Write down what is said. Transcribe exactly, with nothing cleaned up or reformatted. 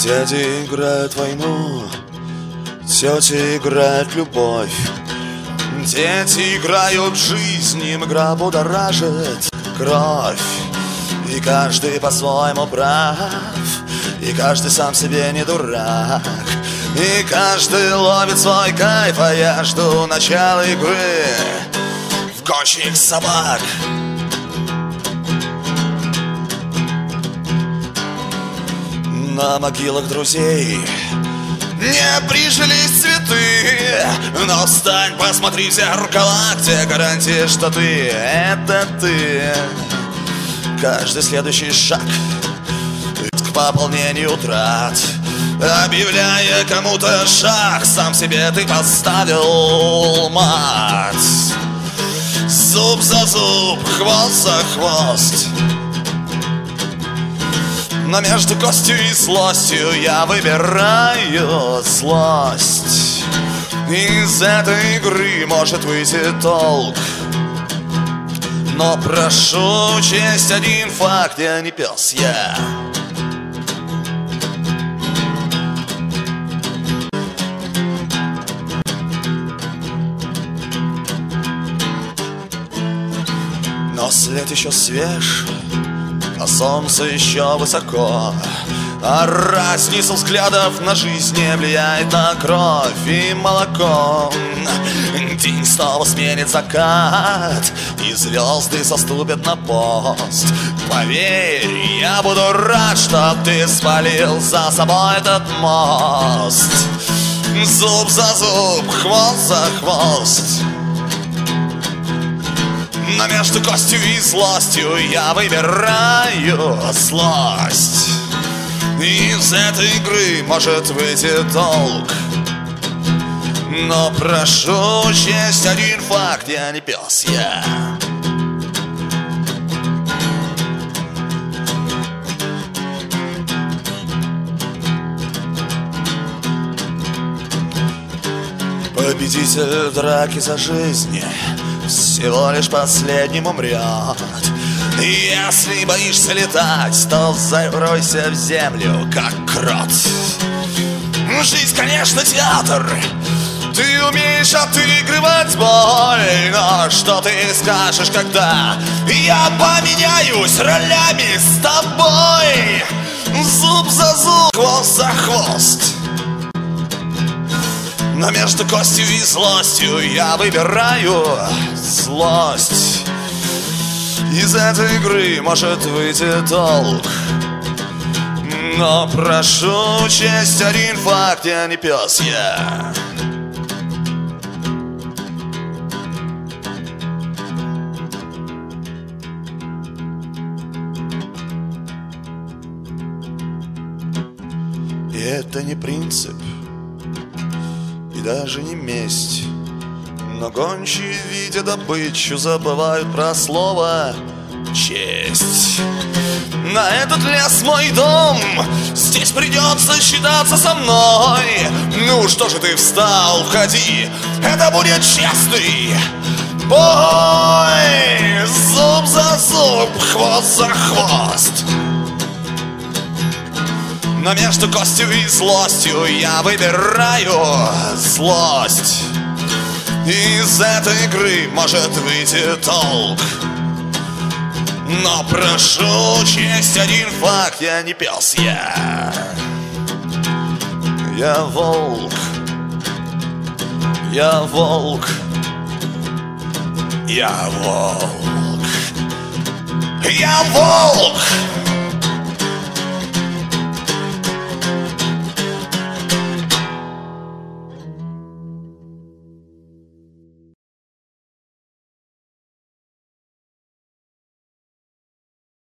Дяди играют войну, тети играют любовь, дети играют жизнь, им игра будоражит кровь. И каждый по-своему прав, и каждый сам себе не дурак, и каждый ловит свой кайф, а я жду начала игры в гонщик собак. На могилах друзей не прижились цветы, но встань, посмотри в зеркала, где гарантия, что ты — это ты. Каждый следующий шаг к пополнению трат, объявляя кому-то шаг, сам себе ты поставил мат. Зуб за зуб, хвост за хвост, но между костью и злостью я выбираю злость. Из этой игры может выйти толк, но прошу учесть один факт: я не пес, я но след еще свеж, а солнце еще высоко, а разница взглядов на жизнь не влияет на кровь и молоко. День снова сменит закат, и звезды заступят на пост. Поверь, я буду рад, чтоб ты спалил за собой этот мост. Зуб за зуб, хвост за хвост, но между костью и злостью я выбираю злость. Из этой игры может выйти толк, но прошу учесть один факт: я не пес, я победитель драки за жизнь всего лишь последним умрет. Если боишься летать, то заройся в землю, как крот. Жизнь, конечно, театр, ты умеешь отыгрывать боль, но что ты скажешь, когда я поменяюсь ролями с тобой? Зуб за зуб, хвост за хвост, но между костью и злостью я выбираю злость. Из этой игры может выйти толк, но прошу учесть один факт: я не пес, я и это не принцип, и даже не месть, но гончие, видя добычу, забывают про слово честь. На этот лес мой дом, здесь придется считаться со мной. Ну что же ты встал, входи, это будет честный бой. Зуб за зуб, хвост за хвост, но между костью и злостью я выбираю злость. Из этой игры может выйти толк, но прошу учесть один факт: я не пес, я Я волк, я волк, я волк, я волк.